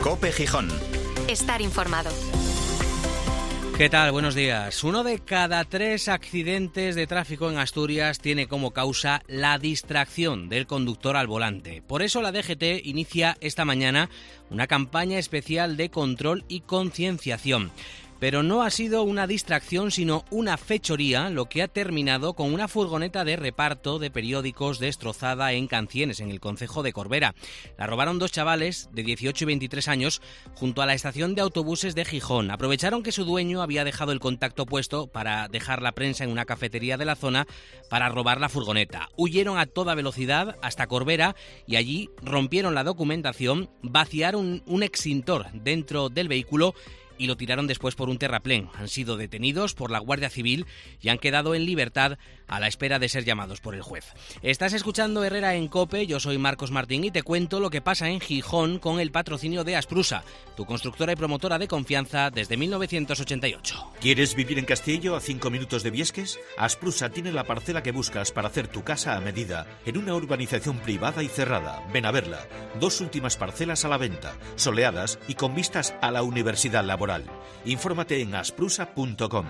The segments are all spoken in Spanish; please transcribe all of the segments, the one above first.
COPE Gijón. Estar informado. ¿Qué tal? Buenos días. 1 de cada 3 accidentes de tráfico en Asturias tiene como causa la distracción del conductor al volante. Por eso la DGT inicia esta mañana una campaña especial de control y concienciación. Pero no ha sido una distracción, sino una fechoría, lo que ha terminado con una furgoneta de reparto de periódicos destrozada en Cancienes, en el concejo de Corbera. La robaron 2 chavales de 18 y 23 años junto a la estación de autobuses de Gijón. Aprovecharon que su dueño había dejado el contacto puesto para dejar la prensa en una cafetería de la zona para robar la furgoneta. Huyeron a toda velocidad hasta Corbera y allí rompieron la documentación, vaciaron un extintor dentro del vehículo y lo tiraron después por un terraplén. Han sido detenidos por la Guardia Civil y han quedado en libertad a la espera de ser llamados por el juez. Estás escuchando Herrera en COPE, yo soy Marcos Martín y te cuento lo que pasa en Gijón con el patrocinio de Asprusa, tu constructora y promotora de confianza desde 1988. ¿Quieres vivir en Castillo, a 5 minutos de Viesques? Asprusa tiene la parcela que buscas para hacer tu casa a medida, en una urbanización privada y cerrada. Ven a verla. 2 últimas parcelas a la venta, soleadas y con vistas a la Universidad Laboral. Infórmate en asprusa.com.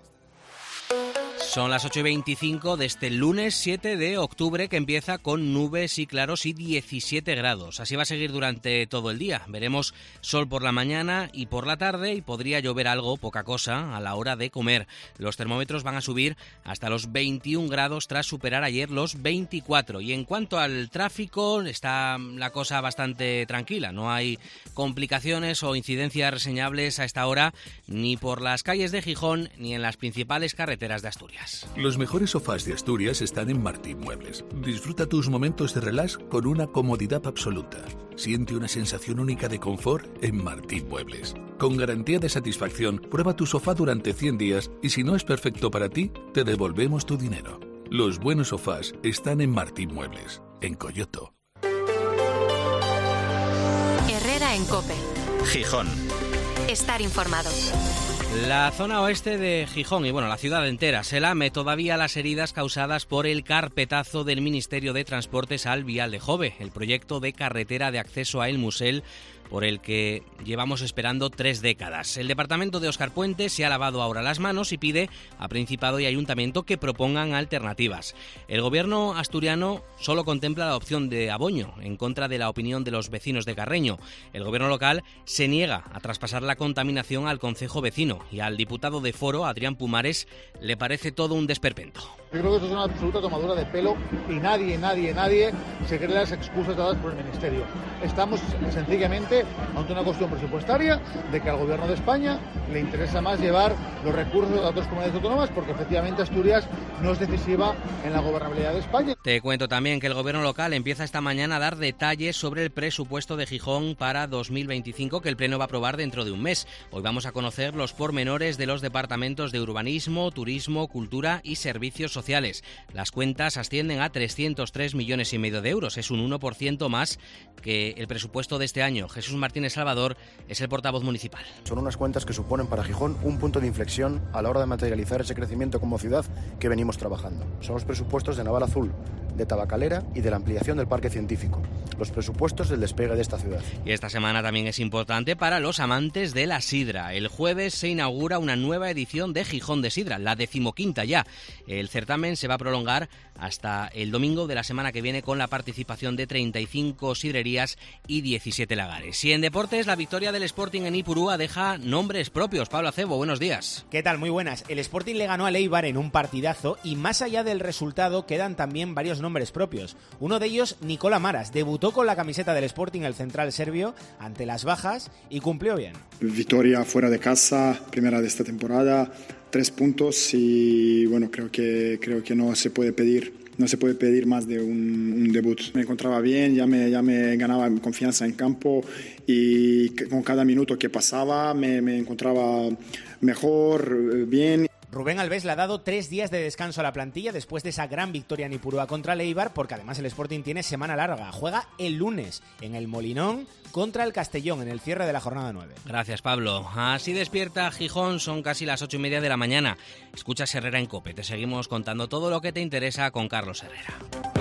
Son las 8:25 de este lunes 7 de octubre, que empieza con nubes y claros y 17 grados. Así va a seguir durante todo el día. Veremos sol por la mañana y por la tarde y podría llover algo, poca cosa, a la hora de comer. Los termómetros van a subir hasta los 21 grados tras superar ayer los 24. Y en cuanto al tráfico, está la cosa bastante tranquila. No hay complicaciones o incidencias reseñables a esta hora, ni por las calles de Gijón ni en las principales carreteras de Asturias. Los mejores sofás de Asturias están en Martín Muebles. Disfruta tus momentos de relax con una comodidad absoluta. Siente una sensación única de confort en Martín Muebles. Con garantía de satisfacción, prueba tu sofá durante 100 días y si no es perfecto para ti, te devolvemos tu dinero. Los buenos sofás están en Martín Muebles, en Coyoto. Herrera en COPE. Gijón. Estar informado. La zona oeste de Gijón y la ciudad entera se lame todavía las heridas causadas por el carpetazo del Ministerio de Transportes al vial de Jove, el proyecto de carretera de acceso a El Musel, por el que llevamos esperando 3 décadas. El departamento de Óscar Puente se ha lavado ahora las manos y pide a Principado y Ayuntamiento que propongan alternativas. El gobierno asturiano solo contempla la opción de Aboño, en contra de la opinión de los vecinos de Carreño. El gobierno local se niega a traspasar la contaminación al concejo vecino y al diputado de Foro, Adrián Pumares, le parece todo un desperpento. Yo creo que esto es una absoluta tomadura de pelo y nadie se cree las excusas dadas por el Ministerio. Estamos sencillamente ante una cuestión presupuestaria de que al Gobierno de España le interesa más llevar los recursos a otras comunidades autónomas porque efectivamente Asturias no es decisiva en la gobernabilidad de España. Te cuento también que el Gobierno local empieza esta mañana a dar detalles sobre el presupuesto de Gijón para 2025 que el Pleno va a aprobar dentro de un mes. Hoy vamos a conocer los pormenores de los departamentos de Urbanismo, Turismo, Cultura y Servicios Sociales. Las cuentas ascienden a 303,5 millones de euros. Es un 1% más que el presupuesto de este año. Jesús Martínez Salvador es el portavoz municipal. Son unas cuentas que suponen para Gijón un punto de inflexión a la hora de materializar ese crecimiento como ciudad que venimos trabajando. Son los presupuestos de Naval Azul, de Tabacalera y de la ampliación del parque científico. Los presupuestos del despegue de esta ciudad. Y esta semana también es importante para los amantes de la sidra. El jueves se inaugura una nueva edición de Gijón de Sidra, la 15ª ya. El certamen se va a prolongar hasta el domingo de la semana que viene con la participación de 35 sidrerías y 17 lagares. Y en deportes, la victoria del Sporting en Ipurúa deja nombres propios. Pablo Acebo, buenos días. ¿Qué tal? Muy buenas. El Sporting le ganó al Eibar en un partidazo y más allá del resultado quedan también varios nombres propios. Uno de ellos, Nicola Maras, debutó con la camiseta del Sporting, el central serbio, ante las bajas y cumplió bien. Victoria fuera de casa, primera de esta temporada, 3 puntos y creo que no se puede pedir más de un debut. Me encontraba bien, ya me ganaba confianza en campo y con cada minuto que pasaba me encontraba mejor, bien. Rubén Alves le ha dado 3 días de descanso a la plantilla después de esa gran victoria en Ipurúa contra el Eibar, porque además el Sporting tiene semana larga. Juega el lunes en el Molinón contra el Castellón en el cierre de la jornada 9. Gracias, Pablo. Así despierta Gijón, son casi las 8:30 de la mañana. Escuchas Herrera en COPE. Te seguimos contando todo lo que te interesa con Carlos Herrera.